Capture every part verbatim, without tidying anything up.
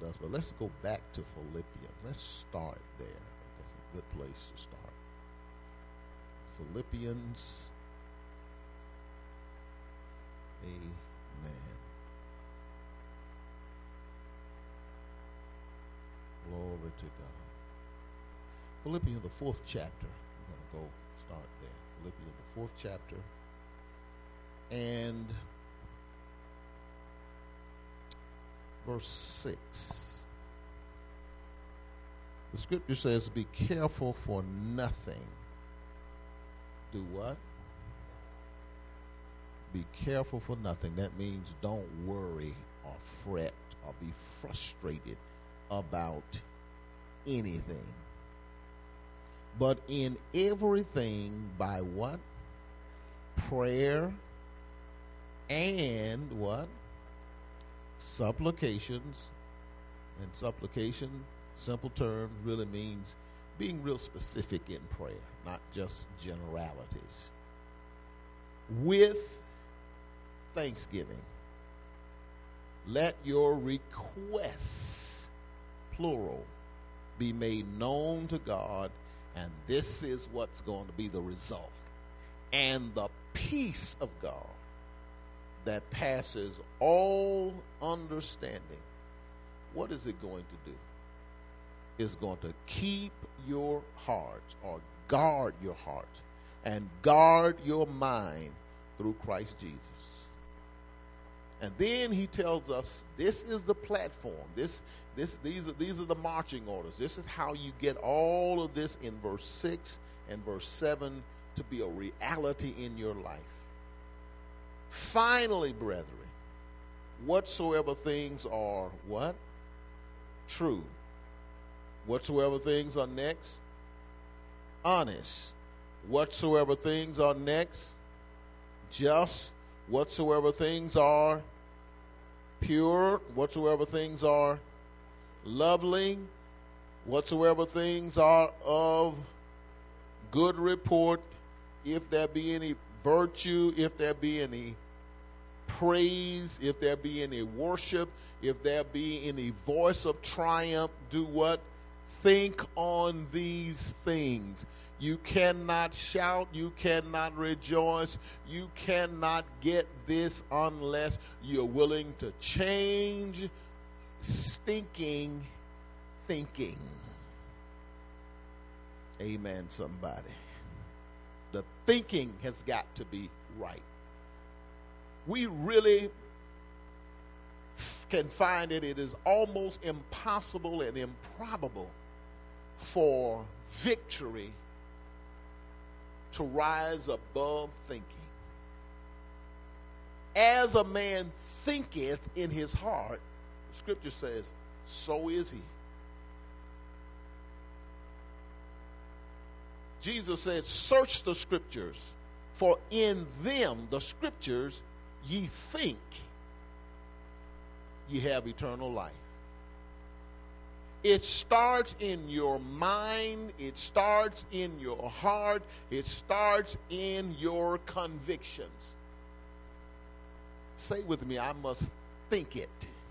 us. But let's go back to Philippians. Let's start there. That's a good place to start. Philippians. Amen. Glory to God. Philippians, the fourth chapter. We're going to go start there. Philippians, the fourth chapter. And verse six. The scripture says, be careful for nothing. Do what? Be careful for nothing. That means don't worry or fret or be frustrated about anything. But in everything, by what? Prayer and what? Supplications. And supplication, simple terms, really means being real specific in prayer, not just generalities. With thanksgiving, let your requests, plural, be made known to God, and this is what's going to be the result. And the peace of God that passes all understanding, what is it going to do? It's going to keep your heart, or guard your heart, and guard your mind through Christ Jesus. And then he tells us this is the platform. This, this, these are these are the marching orders. This is how you get all of this in verse six and verse seven to be a reality in your life. Finally, brethren, whatsoever things are what? True. Whatsoever things are next? Honest. Whatsoever things are next? Just. Whatsoever things are pure, whatsoever things are lovely, whatsoever things are of good report, if there be any virtue, if there be any praise, if there be any worship, if there be any voice of triumph, do what? Think on these things. You cannot shout, you cannot rejoice, you cannot get this unless you're willing to change stinking thinking. Amen, somebody. The thinking has got to be right. We really can find it, it is almost impossible and improbable for victory to rise above thinking. As a man thinketh in his heart, the scripture says, so is he. Jesus said, search the scriptures, for in them, the scriptures, ye think ye have eternal life. It starts in your mind. It starts in your heart. It starts in your convictions. Say with me, I must think it.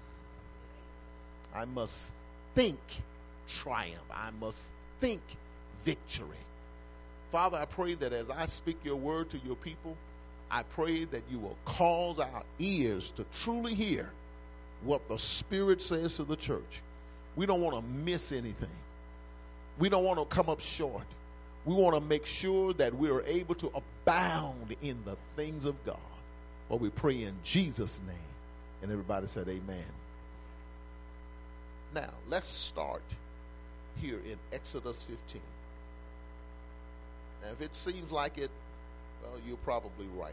I must think triumph. I must think victory. Father, I pray that as I speak your word to your people, I pray that you will cause our ears to truly hear what the Spirit says to the church. We don't want to miss anything. We don't want to come up short. We want to make sure that we are able to abound in the things of God. Well, we pray in Jesus' name. And everybody said amen. Now, let's start here in Exodus fifteen. Now, if it seems like it, well, you're probably right.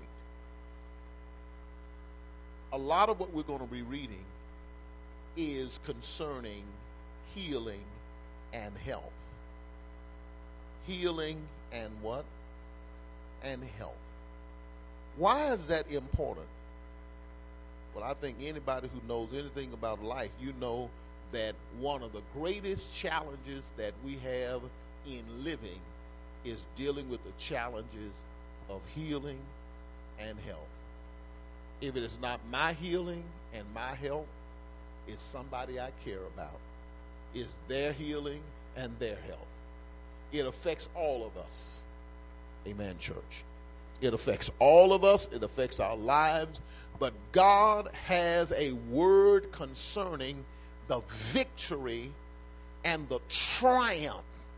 A lot of what we're going to be reading is concerning healing and health. Healing and what? And health. Why is that important? Well, I think anybody who knows anything about life, you know that one of the greatest challenges that we have in living is dealing with the challenges of healing and health. If it is not my healing and my health, It's somebody I care about. It's their healing and their health. It affects all of us. Amen, church. It affects all of us. It affects our lives. But God has a word concerning the victory and the triumph,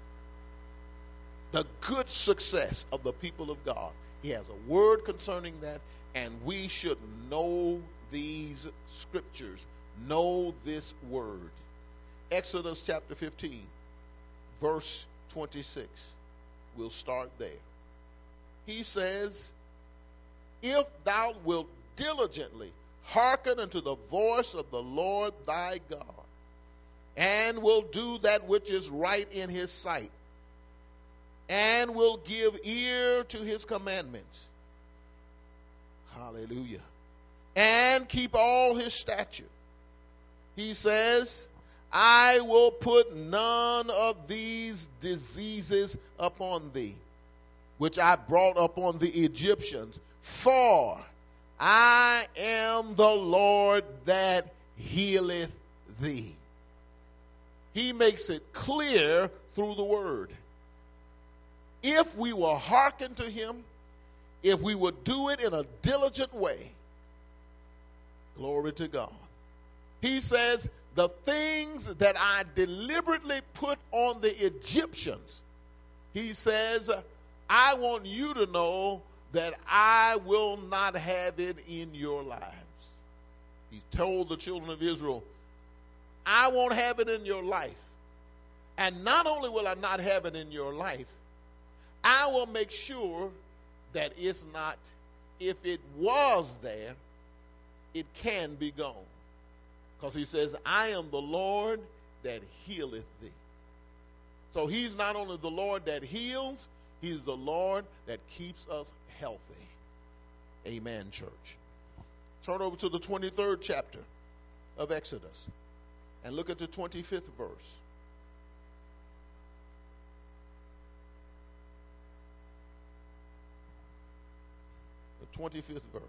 the good success of the people of God. He has a word concerning that, and we should know these scriptures, know this word. Exodus chapter fifteen, verse twenty-six. We'll start there. He says, if thou wilt diligently hearken unto the voice of the Lord thy God, and will do that which is right in his sight, and will give ear to his commandments, hallelujah, and keep all his statutes, he says, I will put none of these diseases upon thee, which I brought upon the Egyptians, for I am the Lord that healeth thee. He makes it clear through the word. If we will hearken to him, if we would do it in a diligent way, glory to God. He says, the things that I deliberately put on the Egyptians, he says, I want you to know that I will not have it in your lives. He told the children of Israel, I won't have it in your life. And not only will I not have it in your life, I will make sure that it's not, if it was there, it can be gone. Because he says, I am the Lord that healeth thee. So he's not only the Lord that heals, he's the Lord that keeps us healthy. Amen, church. Turn over to the twenty-third chapter of Exodus and look at the twenty-fifth verse. The twenty-fifth verse.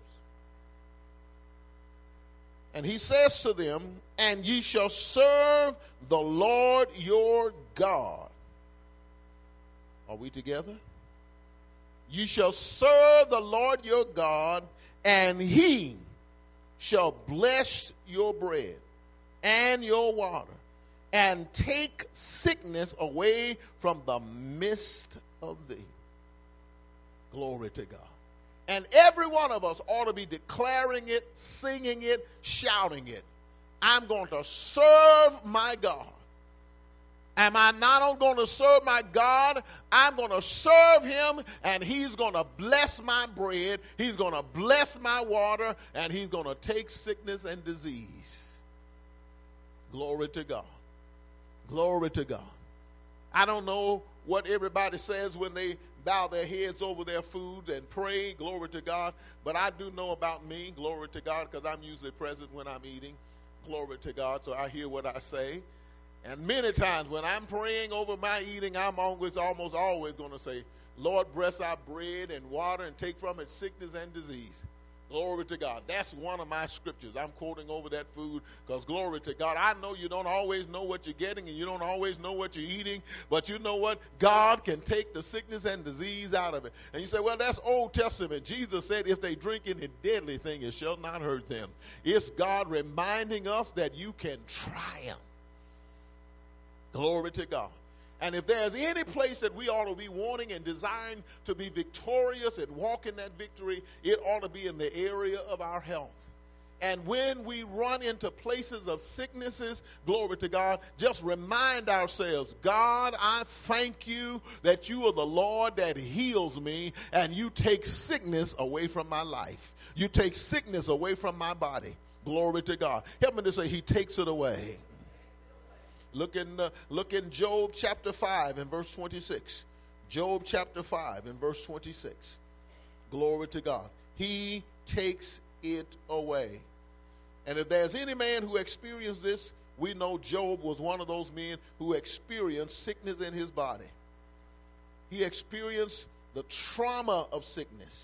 And he says to them, and ye shall serve the Lord your God. Are we together? Ye shall serve the Lord your God, and he shall bless your bread and your water, and take sickness away from the midst of thee. Glory to God. And every one of us ought to be declaring it, singing it, shouting it. I'm going to serve my God. Am I not only going to serve my God? I'm going to serve him, and he's going to bless my bread. He's going to bless my water, and he's going to take sickness and disease. Glory to God. Glory to God. I don't know what everybody says when they bow their heads over their food and pray, glory to God. But I do know about me, glory to God, because I'm usually present when I'm eating, glory to God, so I hear what I say. And many times when I'm praying over my eating, I'm always, almost always going to say, Lord, bless our bread and water and take from it sickness and disease. Glory to God. That's one of my scriptures. I'm quoting over that food because glory to God. I know you don't always know what you're getting and you don't always know what you're eating, but you know what? God can take the sickness and disease out of it. And you say, well, that's Old Testament. Jesus said, if they drink any deadly thing, it shall not hurt them. It's God reminding us that you can triumph. Glory to God. And if there's any place that we ought to be wanting and desiring to be victorious and walk in that victory, it ought to be in the area of our health. And when we run into places of sicknesses, glory to God, just remind ourselves, God, I thank you that you are the Lord that heals me, and you take sickness away from my life. You take sickness away from my body. Glory to God. Help me to say, he takes it away. Look in, uh, look in Job chapter five and verse twenty-six. Job chapter five and verse twenty-six. Glory to God. He takes it away. And if there's any man who experienced this, we know Job was one of those men who experienced sickness in his body. He experienced the trauma of sickness.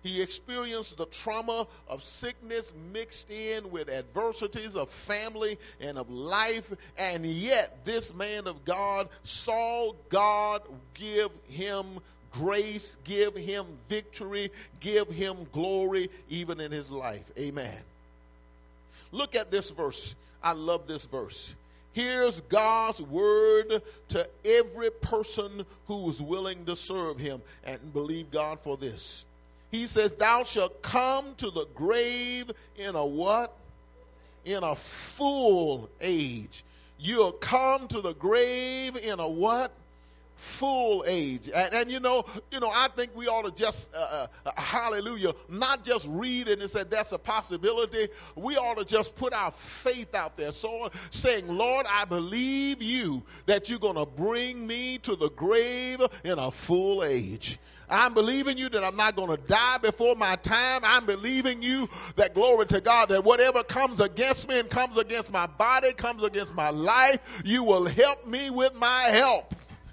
He experienced the trauma of sickness mixed in with adversities of family and of life. And yet this man of God saw God give him grace, give him victory, give him glory even in his life. Amen. Look at this verse. I love this verse. Here's God's word to every person who is willing to serve him and believe God for this. He says, thou shalt come to the grave in a what? In a full age. You'll come to the grave in a what? Full age. And, and you know, you know, I think we ought to just, uh, uh, hallelujah, not just read it and say that's a possibility. We ought to just put our faith out there. So saying, Lord, I believe you that you're going to bring me to the grave in a full age. I'm believing you that I'm not going to die before my time. I'm believing you that, glory to God, that whatever comes against me and comes against my body, comes against my life, you will help me with my help.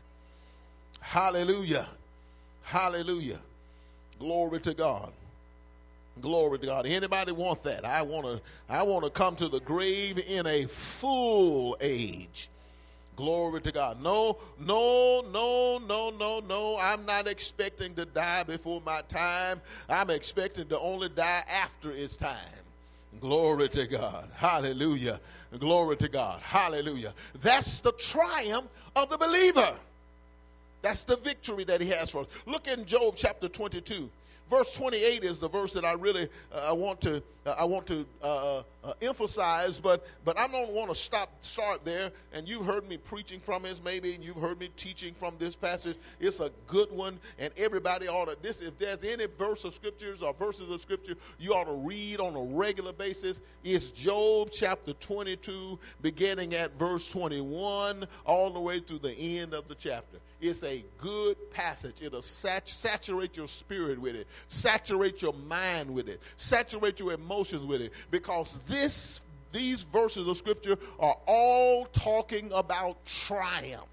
Hallelujah. Hallelujah. Glory to God. Glory to God. Anybody want that? I want to I want to come to the grave in a full age. Glory to God. No, no, no, no, no, no. I'm not expecting to die before my time. I'm expecting to only die after its time. Glory to God. Hallelujah. Glory to God. Hallelujah. That's the triumph of the believer. That's the victory that he has for us. Look in Job chapter twenty-two. Verse twenty-eight is the verse that I really uh, I want to uh, I want to uh, uh, emphasize, but but I don't want to stop start there. And you've heard me preaching from this, maybe, and you've heard me teaching from this passage. It's a good one, and everybody ought to. This, if there's any verse of scriptures or verses of scripture you ought to read on a regular basis, it's Job chapter twenty-two, beginning at verse twenty-one, all the way through the end of the chapter. It's a good passage. It'll sat- saturate your spirit with it. Saturate your mind with it. Saturate your emotions with it. Because this, these verses of scripture are all talking about triumph.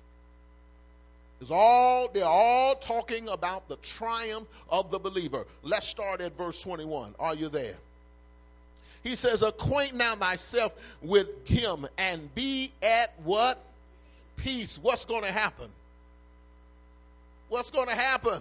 It's all, they're all talking about the triumph of the believer. Let's start at verse twenty-one. Are you there? He says, acquaint now thyself with him and be at what? Peace. What's going to happen? What's going to happen?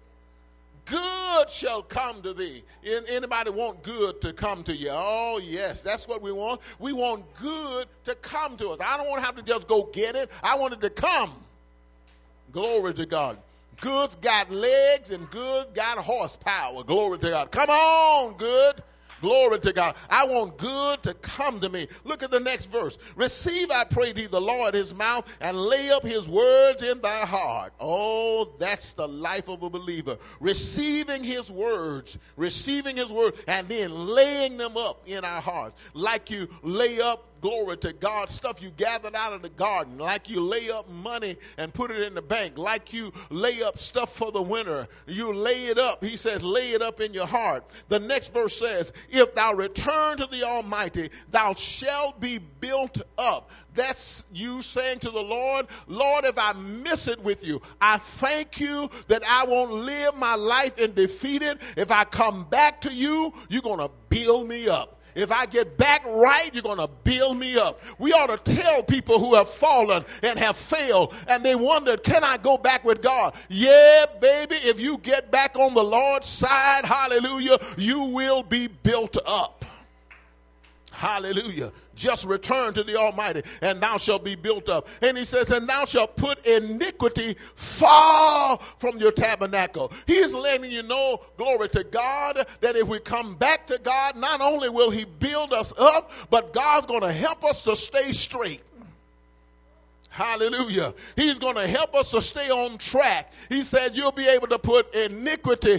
Good shall come to thee. Anybody want good to come to you? Oh, yes, that's what we want. We want good to come to us. I don't want to have to just go get it. I want it to come. Glory to God. Good's got legs and good got horsepower. Glory to God. Come on, good. Glory to God. I want good to come to me. Look at the next verse. Receive, I pray thee, the Lord his mouth, and lay up his words in thy heart. Oh, that's the life of a believer. Receiving his words, receiving his word, and then laying them up in our hearts. Like you lay up, glory to God, stuff you gathered out of the garden. Like you lay up money and put it in the bank. Like you lay up stuff for the winter. You lay it up. He says, lay it up in your heart. The next verse says, if thou return to the Almighty, thou shalt be built up. That's you saying to the Lord, Lord, if I miss it with you, I thank you that I won't live my life in defeated. If I come back to you, you're going to build me up. If I get back right, you're going to build me up. We ought to tell people who have fallen and have failed and they wondered, can I go back with God? Yeah, baby, if you get back on the Lord's side, hallelujah, you will be built up. Hallelujah. Just return to the Almighty and thou shalt be built up. And he says, and thou shalt put iniquity far from your tabernacle. He is letting you know, glory to God, that if we come back to God, not only will he build us up, but God's going to help us to stay straight. Hallelujah. He's going to help us to stay on track. He said you'll be able to put iniquity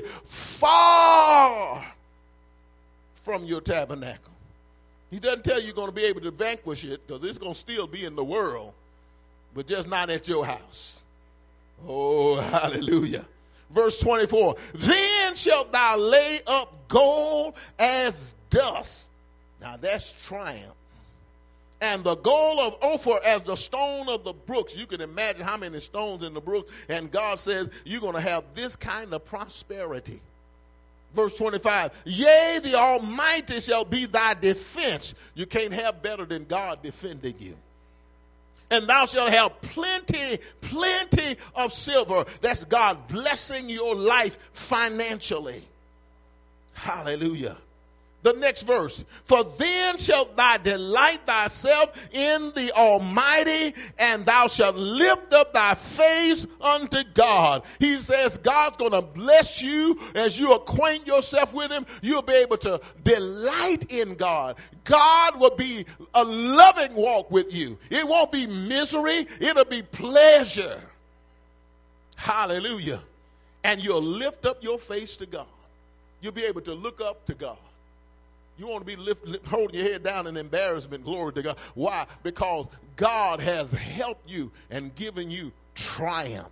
far from your tabernacle. He doesn't tell you you're going to be able to vanquish it because it's going to still be in the world, but just not at your house. Oh, hallelujah. Verse twenty-four, then shalt thou lay up gold as dust. Now that's triumph. And the gold of Ophir as the stone of the brooks. You can imagine how many stones in the brook. And God says you're going to have this kind of prosperity. Verse twenty-five, yea, the Almighty shall be thy defense. You can't have better than God defending you. And thou shalt have plenty, plenty of silver. That's God blessing your life financially. Hallelujah. The next verse, for then shalt thou delight thyself in the Almighty, and thou shalt lift up thy face unto God. He says God's going to bless you as you acquaint yourself with him. You'll be able to delight in God. God will be a loving walk with you. It won't be misery. It'll be pleasure. Hallelujah. And you'll lift up your face to God. You'll be able to look up to God. You want to be lift, lift, holding your head down in embarrassment. Glory to God. Why? Because God has helped you and given you triumph.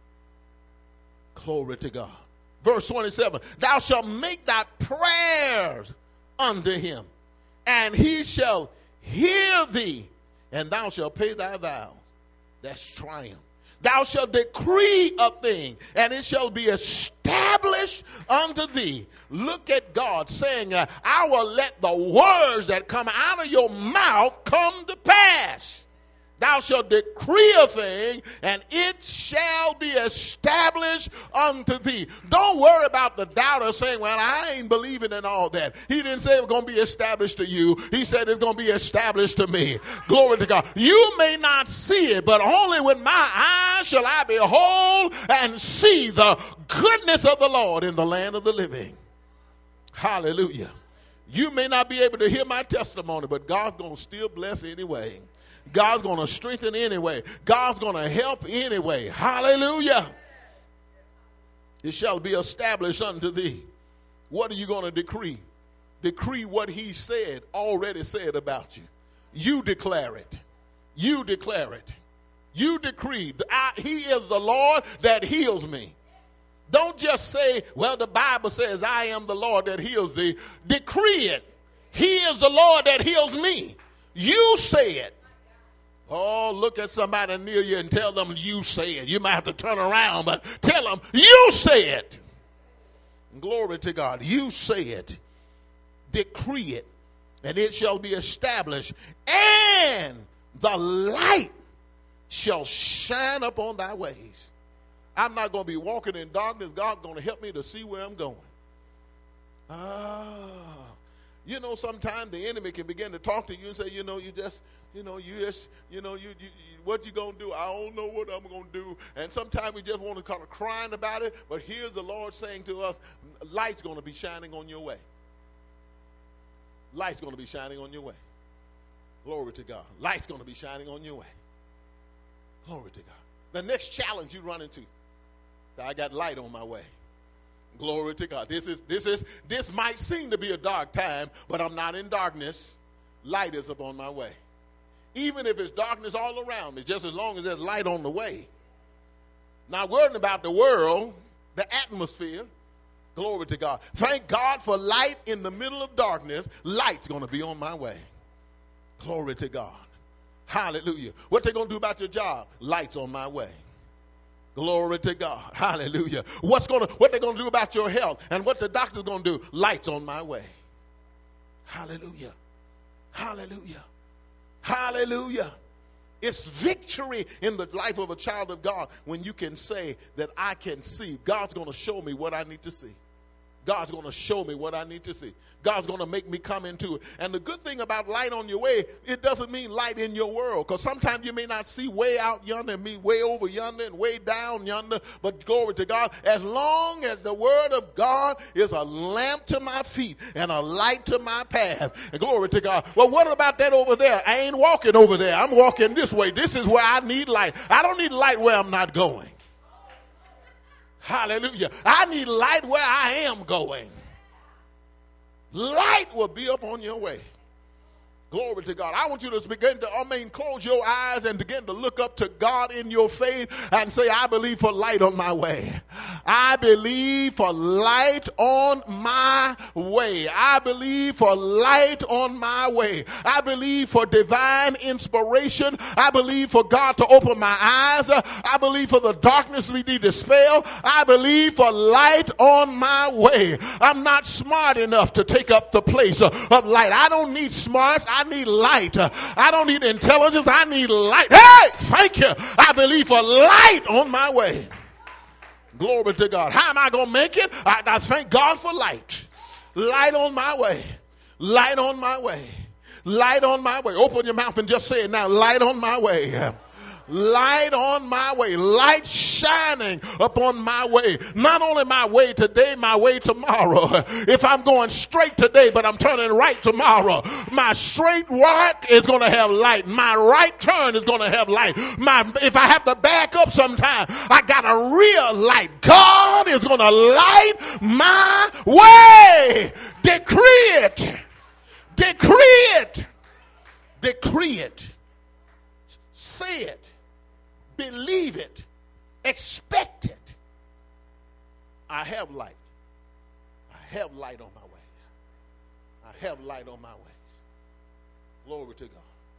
Glory to God. Verse twenty-seven. Thou shalt make thy prayers unto him, and he shall hear thee, and thou shalt pay thy vows. That's triumph. Thou shalt decree a thing, and it shall be established unto thee. Look at God saying, uh, I will let the words that come out of your mouth come to pass. Thou shalt decree a thing, and it shall be established unto thee. Don't worry about the doubter saying, well, I ain't believing in all that. He didn't say it was going to be established to you. He said it's going to be established to me. Glory to God. You may not see it, but only with my eyes shall I behold and see the goodness of the Lord in the land of the living. Hallelujah. You may not be able to hear my testimony, but God's going to still bless anyway. God's going to strengthen anyway. God's going to help anyway. Hallelujah. It shall be established unto thee. What are you going to decree? Decree what he said, already said about you. You declare it. You declare it. You decree. I, he is the Lord that heals me. Don't just say, well, the Bible says I am the Lord that heals thee. Decree it. He is the Lord that heals me. You say it. Oh, look at somebody near you and tell them you say it. You might have to turn around, but tell them you say it. Glory to God. You say it. Decree it, and it shall be established. And the light shall shine upon thy ways. I'm not going to be walking in darkness. God's going to help me to see where I'm going. Ah. You know, sometimes the enemy can begin to talk to you and say, you know, you just, you know, you just, you know, you, you, you what you going to do? I don't know what I'm going to do. And sometimes we just want to kind of crying about it. But here's the Lord saying to us, light's going to be shining on your way. Light's going to be shining on your way. Glory to God. Light's going to be shining on your way. Glory to God. The next challenge you run into, I got light on my way. Glory to God. This is this is this might seem to be a dark time, but I'm not in darkness. Light is upon my way. Even if it's darkness all around me, just as long as there's light on the way. Not worrying about the world, the atmosphere. Glory to God. Thank God for light in the middle of darkness. Light's going to be on my way. Glory to God. Hallelujah. What they going to do about your job? Light's on my way. Glory to God. Hallelujah. What's going to, what they're going to do about your health and what the doctor's going to do? Light's on my way. Hallelujah. Hallelujah. Hallelujah. It's victory in the life of a child of God when you can say that I can see. God's going to show me what I need to see. God's going to show me what I need to see. God's going to make me come into it. And the good thing about light on your way, it doesn't mean light in your world. Because sometimes you may not see way out yonder and me way over yonder and way down yonder. But glory to God, as long as the word of God is a lamp to my feet and a light to my path. And glory to God. Well, what about that over there? I ain't walking over there. I'm walking this way. This is where I need light. I don't need light where I'm not going. Hallelujah. I need light where I am going. Light will be up on your way. Glory to God. I want you to begin to, I mean, close your eyes and begin to look up to God in your faith and say, I believe for light on my way. I believe for light on my way. I believe for light on my way. I believe for divine inspiration. I believe for God to open my eyes. I believe for the darkness to be dispelled. I believe for light on my way. I'm not smart enough to take up the place of light. I don't need smarts. I need light. I don't need intelligence. I need light. Hey, thank you. I believe for light on my way. Glory to God. How am I going to make it? I, I thank God for light. Light on my way. Light on my way. Light on my way. Open your mouth and just say it now. Light on my way. Light on my way. Light shining upon my way. Not only my way today, my way tomorrow. If I'm going straight today, but I'm turning right tomorrow, my straight walk is going to have light. My right turn is going to have light. My, if I have to back up sometime, I got a real light. God is going to light my way. Decree it. Decree it. Decree it. Say it. Believe it. Expect it. I have light. I have light on my ways. I have light on my ways. Glory to God.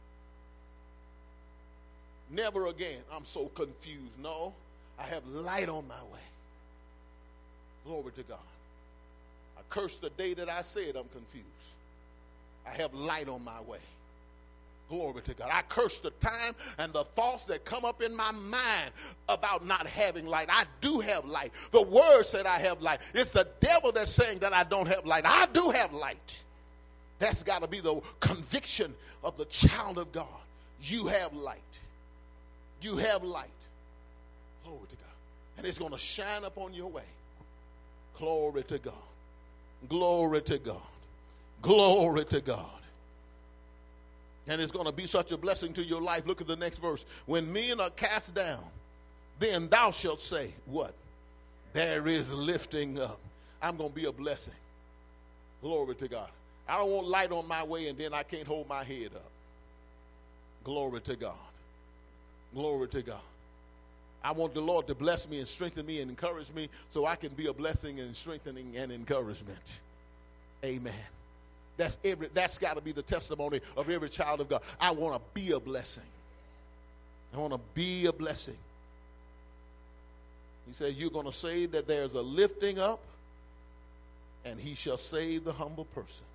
Never again, I'm so confused. No, I have light on my way. Glory to God. I curse the day that I said I'm confused. I have light on my way. Glory to God. I curse the time and the thoughts that come up in my mind about not having light. I do have light. The word said I have light. It's the devil that's saying that I don't have light. I do have light. That's got to be the conviction of the child of God. You have light. You have light. Glory to God. And it's going to shine upon your way. Glory to God. Glory to God. Glory to God. And it's going to be such a blessing to your life. Look at the next verse. When men are cast down, then thou shalt say, what? There is lifting up. I'm going to be a blessing. Glory to God. I don't want light on my way and then I can't hold my head up. Glory to God. Glory to God. I want the Lord to bless me and strengthen me and encourage me so I can be a blessing and strengthening and encouragement. Amen. That's every. That's got to be the testimony of every child of God. I want to be a blessing. I want to be a blessing. He said, you're going to say that there's a lifting up, and he shall save the humble person.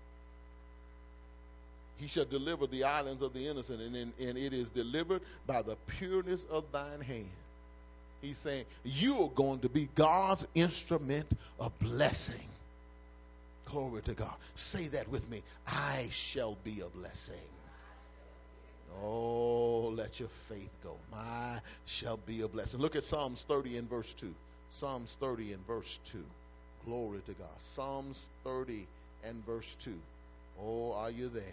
He shall deliver the islands of the innocent, and, in, and it is delivered by the pureness of thine hand. He's saying, you're going to be God's instrument of blessing. Glory to God. Say that with me. I shall be a blessing. Oh, let your faith go. I shall be a blessing. Look at Psalms thirty and verse two. Psalms thirty and verse two. Glory to God. Psalms thirty and verse two. Oh, are you there?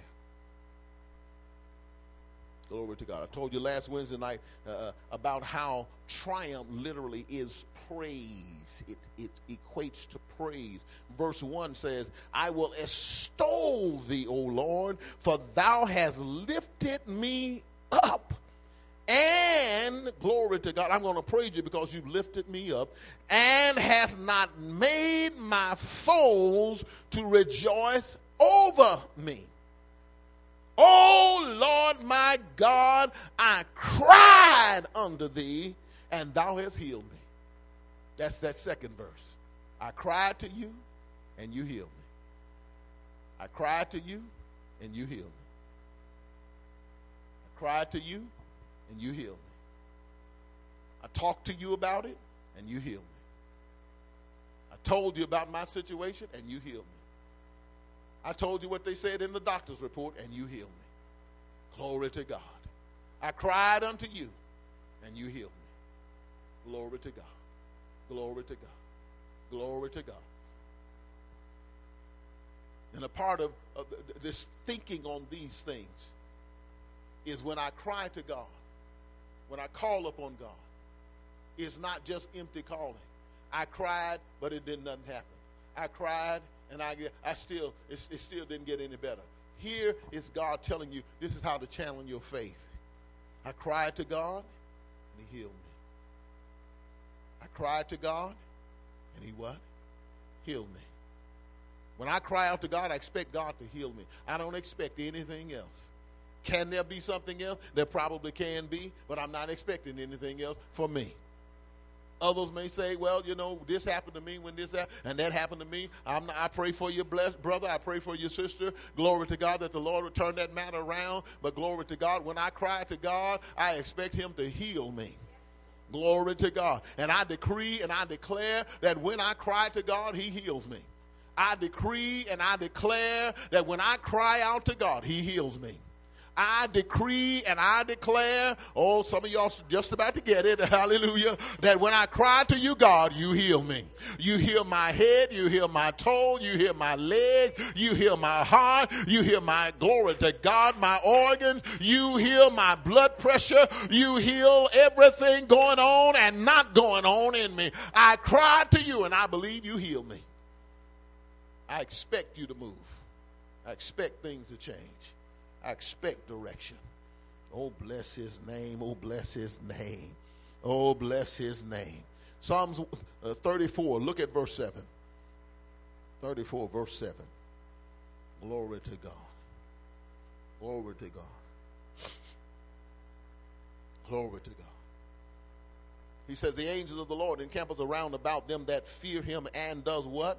Glory to God. I told you last Wednesday night uh, about how triumph literally is praise. It, it equates to praise. Verse one says, I will extol thee, O Lord, for thou hast lifted me up. And, glory to God, I'm going to praise you because you've lifted me up, and hath not made my foes to rejoice over me. O Lord my God, I cried unto thee, and thou hast healed me. That's that second verse. I cried to you, and you healed me. I cried to you, and you healed me. I cried to you, and you healed me. I talked to you about it, and you healed me. I told you about my situation, and you healed me. I told you what they said in the doctor's report, and you healed me. Glory to God. I cried unto you, and you healed me. Glory to God. Glory to God. Glory to God. And a part of, of this thinking on these things is when I cry to God, when I call upon God, it's not just empty calling. I cried, but it didn't nothing happen. I cried, and I I still it, it still didn't get any better. here is God telling you this is how to challenge your faith. I cried to God, and he healed me. I cried to God, and he what? Healed me. When I cry out to God, I expect God to heal me. I don't expect anything else. Can there be something else? There probably can be, but I'm not expecting anything else for me. Others may say, well, you know, this happened to me when this happened, and that happened to me. I'm not, I pray for your blessed brother. I pray for your sister. Glory to God that the Lord will turn that matter around. But glory to God, when I cry to God, I expect him to heal me. Glory to God. And I decree and I declare that when I cry to God, he heals me. I decree and I declare that when I cry out to God, he heals me. I decree and I declare, oh, some of y'all just about to get it, hallelujah, that when I cry to you, God, you heal me. You heal my head, you heal my toe, you heal my leg, you heal my heart, you heal my, glory to God, my organs, you heal my blood pressure, you heal everything going on and not going on in me. I cry to you and I believe you heal me. I expect you to move. I expect things to change. I expect direction. Oh, bless his name. Oh, bless his name. Oh, bless his name. Psalms uh, thirty-four, look at verse seven. thirty-four, verse seven. Glory to God. Glory to God. Glory to God. He says, the angel of the Lord encampeth around about them that fear him and does what?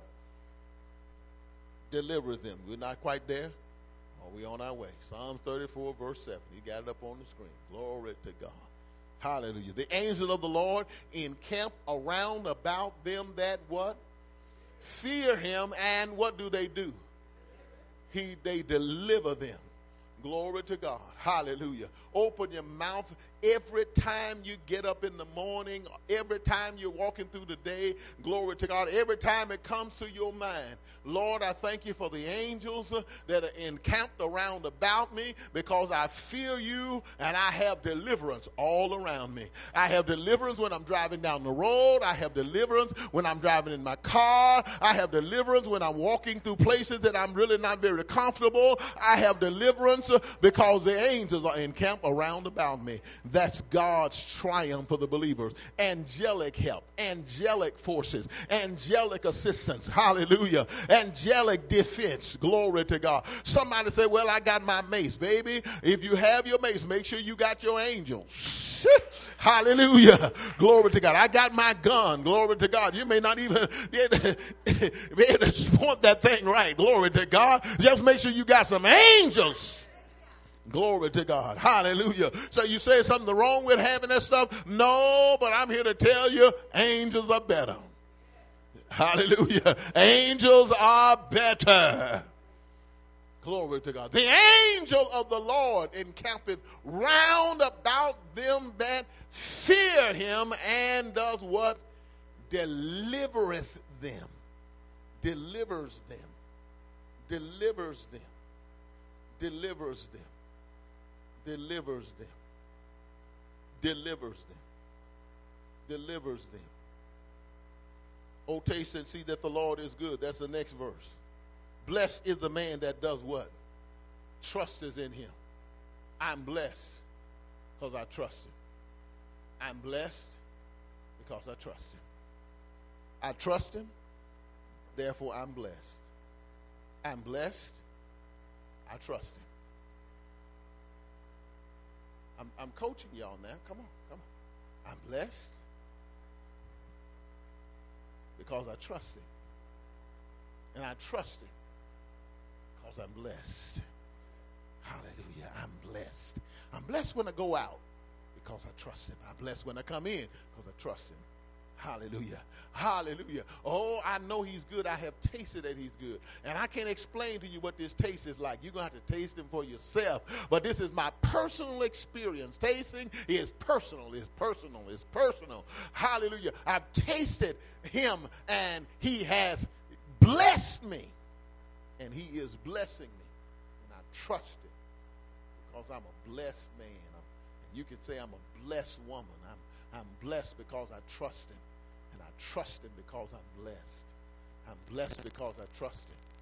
Deliver them. We're not quite there. Are we on our way? Psalm thirty-four, verse seven. He got it up on the screen. Glory to God. Hallelujah. The angel of the Lord encamp around about them that what? Fear him, and what do they do? He they deliver them. Glory to God. Hallelujah. Open your mouth every time you get up in the morning, every time you're walking through the day. Glory to God. Every time it comes to your mind. Lord, I thank you for the angels that are encamped around about me, because I fear you and I have deliverance all around me. I have deliverance when I'm driving down the road. I have deliverance when I'm driving in my car. I have deliverance when I'm walking through places that I'm really not very comfortable. I have deliverance because the angels are encamped around about me. That's God's triumph for the believers. Angelic help, angelic forces, angelic assistance. Hallelujah. Angelic defense. Glory to God. Somebody say, well, I got my mace. Baby, if you have your mace, make sure you got your angels. Hallelujah. Glory to God. I got my gun. Glory to God. You may not even be able to, be able to point that thing right. Glory to God. Just make sure you got some angels. Glory to God. Hallelujah. So you say something wrong with having that stuff? No, but I'm here to tell you, angels are better. Hallelujah. Angels are better. Glory to God. The angel of the Lord encampeth round about them that fear him, and does what? Delivereth them. Delivers them. Delivers them. Delivers them. Delivers them. Delivers them. Delivers them. Oh, taste and see that the Lord is good. That's the next verse. Blessed is the man that does what? Trust is in him. I'm blessed because I trust him. I'm blessed because I trust him. I trust him, therefore I'm blessed. I'm blessed, I trust him. I'm, I'm coaching y'all now. Come on, come on. I'm blessed because I trust him. And I trust him because I'm blessed. Hallelujah. I'm blessed. I'm blessed when I go out because I trust him. I'm blessed when I come in because I trust him. Hallelujah. Hallelujah. Oh, I know he's good. I have tasted that he's good. And I can't explain to you what this taste is like. You're going to have to taste him for yourself. But this is my personal experience. Tasting is personal. It's personal. It's personal. Hallelujah. I've tasted him and he has blessed me. And he is blessing me. And I trust him because I'm a blessed man. I'm, and you can say I'm a blessed woman. I'm, I'm blessed because I trust him. And I trust him because I'm blessed. I'm blessed because I trust him.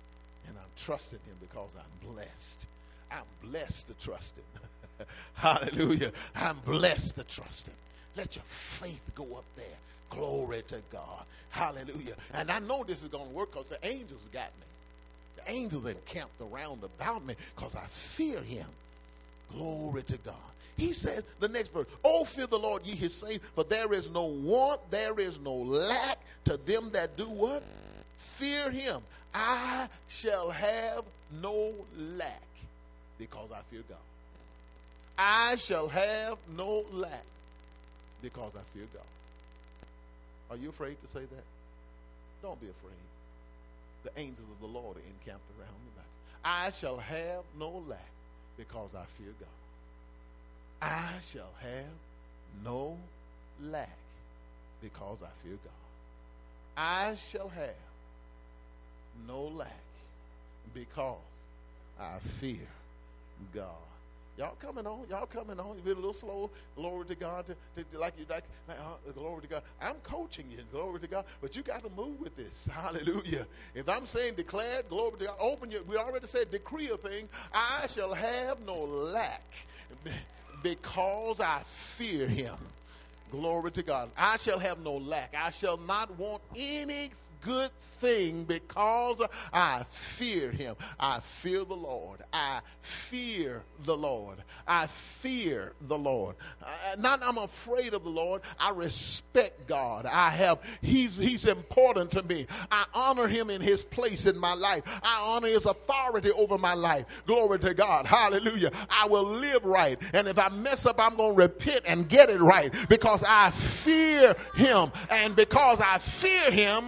And I'm trusting him because I'm blessed. I'm blessed to trust him. Hallelujah. I'm blessed to trust him. Let your faith go up there. Glory to God. Hallelujah. And I know this is going to work because the angels got me. The angels encamped around about me because I fear him. Glory to God. He says, the next verse, oh, fear the Lord, ye his saints, for there is no want, there is no lack to them that do what? Fear him. I shall have no lack because I fear God. I shall have no lack because I fear God. Are you afraid to say that? Don't be afraid. The angels of the Lord are encamped around about you. I shall have no lack because I fear God. I shall have no lack because I fear God. I shall have no lack because I fear God. Y'all coming on? Y'all coming on? You've been a little slow. Glory to God. To, to, like you like, like uh, glory to God. I'm coaching you. Glory to God. But you got to move with this. Hallelujah. If I'm saying declared, glory to God. Open your. We already said decree a thing. I shall have no lack because I fear him. Glory to God. I shall have no lack. I shall not want any good thing because I fear him. I fear the Lord. I fear the Lord. I fear the Lord. Uh, not I'm afraid of the Lord. I respect God. I have, he's, he's important to me. I honor him in his place in my life. I honor his authority over my life. Glory to God. Hallelujah. I will live right. And if I mess up, I'm going to repent and get it right because I fear him. And because I fear him,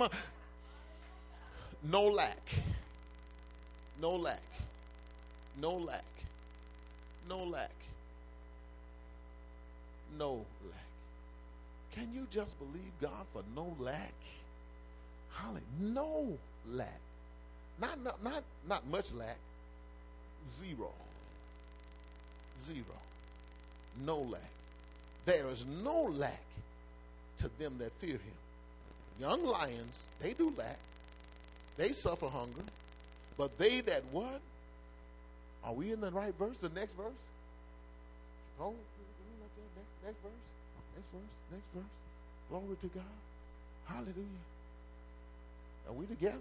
no lack, no lack, no lack, no lack, no lack. Can you just believe God for no lack? Hallelujah. No lack. Not, not, not, not much lack. Zero. Zero. No lack. There is no lack to them that fear him. Young lions, they do lack. They suffer hunger, but they that what? Are we in the right verse? The next verse? Oh, next, next verse, next verse, next verse. Glory to God. Hallelujah. Are we together?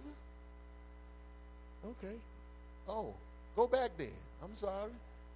Okay. Oh, go back then. I'm sorry.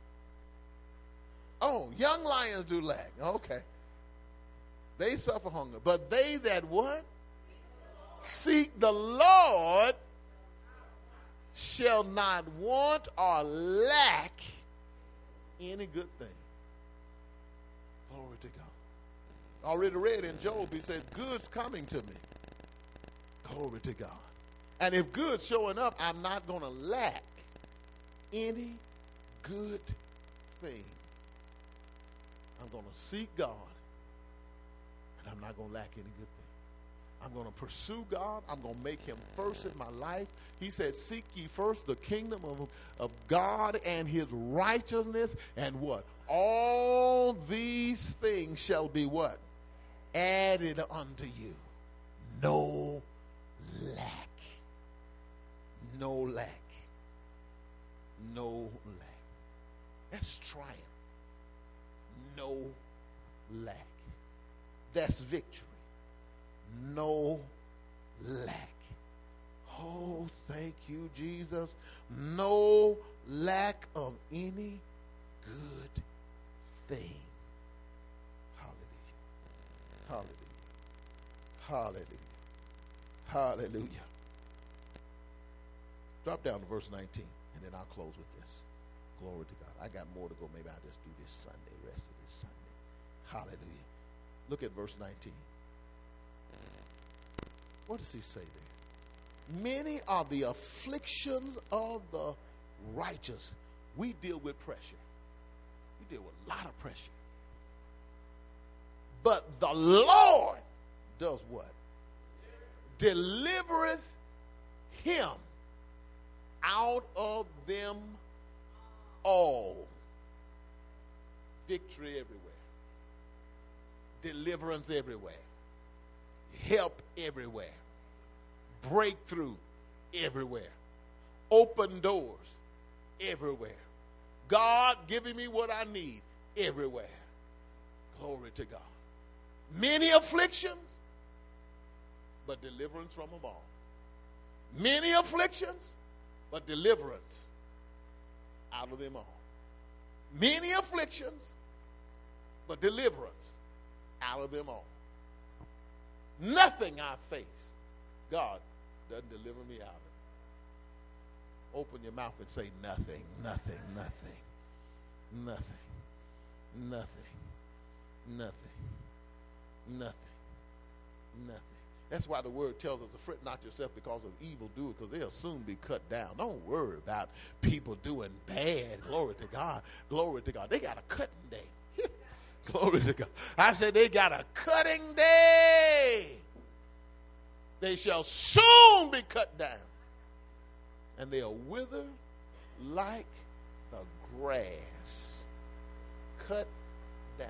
Oh, young lions do lack. Okay. They suffer hunger, but they that what? Seek the Lord shall not want or lack any good thing. Glory to God. Already read in Job, he said, good's coming to me. Glory to God. And if good's showing up, I'm not going to lack any good thing. I'm going to seek God, and I'm not going to lack any good thing. I'm going to pursue God. I'm going to make him first in my life. He said, seek ye first the kingdom of, of God and his righteousness. And what? All these things shall be what? Added unto you. No lack. No lack. No lack. That's triumph. No lack. That's victory. No lack. Oh, thank you, Jesus. No lack of any good thing. Hallelujah. Hallelujah. Hallelujah. Hallelujah. Drop down to verse nineteen, and then I'll close with this. Glory to God. I got more to go. Maybe I'll just do this Sunday, rest of this Sunday. Hallelujah. Look at verse nineteen. What does he say there? Many are the afflictions of the righteous. We deal with pressure. We deal with a lot of pressure. But the Lord does what? Delivereth him out of them all. Victory everywhere. Deliverance everywhere. Help everywhere. Breakthrough everywhere. open doors everywhere. God giving me what I need everywhere. Glory to God. Many afflictions, but deliverance from them all. Many afflictions, but deliverance out of them all. Many afflictions, but deliverance out of them all. Nothing I face, God doesn't deliver me out of it. Open your mouth and say nothing, nothing, nothing, nothing, nothing, nothing, nothing, nothing. That's why the word tells us to fret not yourself because of evil doers, because they'll soon be cut down. Don't worry about people doing bad. Glory to God. Glory to God. They got a cutting day. Glory to God. I said they got a cutting day. They shall soon be cut down. And they'll wither like the grass. Cut down.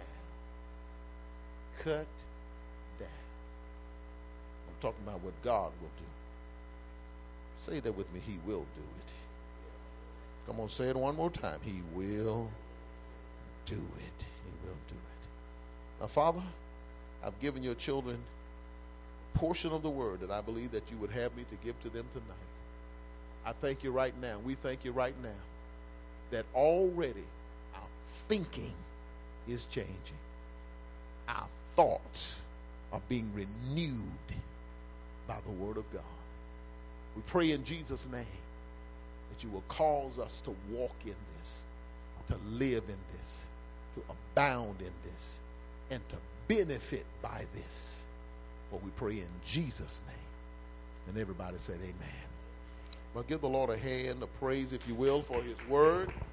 Cut down. I'm talking about what God will do. Say that with me. He will do it. Come on, say it one more time. He will do it. He will do it. Now, Father, I've given your children a portion of the word that I believe that you would have me to give to them tonight. I thank you right now. We thank you right now that already our thinking is changing. Our thoughts are being renewed by the word of God. We pray in Jesus' name that you will cause us to walk in this, to live in this, to abound in this, and to benefit by this. For we pray in Jesus' name. And everybody said amen. Well, give the Lord a hand of praise, if you will, for his word.